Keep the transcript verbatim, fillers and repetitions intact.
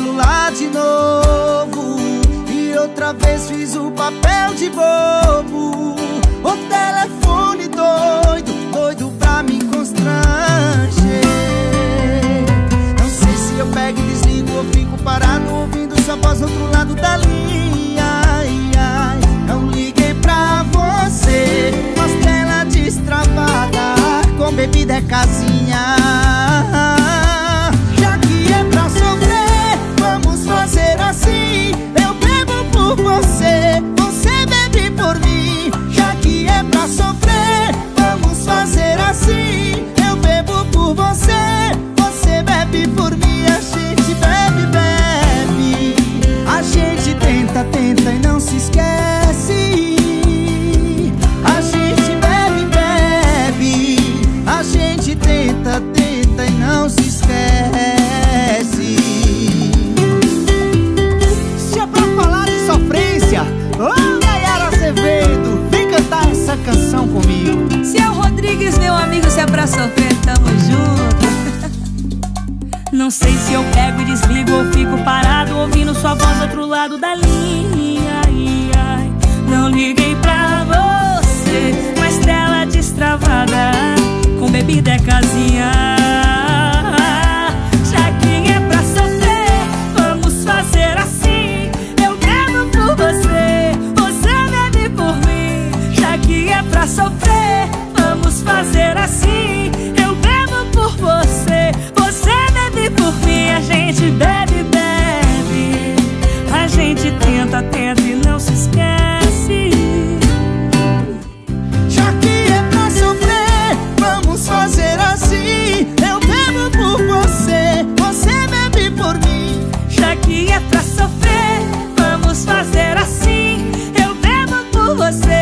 outro lado de novo. E outra vez fiz o papel de bobo. O telefone doido, doido pra me constranger. Não sei se eu pego e desligo ou fico parado ouvindo sua voz do outro lado da linha. Ai, ai, não liguei pra você, mas tela destravada, com bebida é casinha. Já que é pra sofrer, vamos fazer assim. Eu bebo por você, você bebe por mim. Já que é pra sofrer, vamos fazer assim. Eu bebo por você, você bebe por mim. A gente bebe, bebe. A gente tenta, tenta e não se esquece. A gente bebe, bebe. A gente tenta, tenta e não se esquece. Se é pra falar de sofrência, ô Nayara Azevedo, vem cantar essa canção comigo. Se é o Rodrigues, meu amigo, se é pra sofrer, tamo junto. Não sei se eu pego e desligo ou fico parado ouvindo sua voz do outro lado da linha. Ai, ai. Não liguei pra você, mas tela destravada, com bebida é casinha. Já que é pra sofrer, vamos fazer assim. Eu bebo por você, você bebe por mim. Já que é pra sofrer, vamos fazer assim. Eu bebo por você, você bebe por mim. A gente bebe, bebe. A gente tenta, tenta e não se esquece. Já que é pra sofrer, vamos fazer assim. Eu bebo por você, você bebe por mim. Já que é pra sofrer, vamos fazer assim. Eu bebo por você,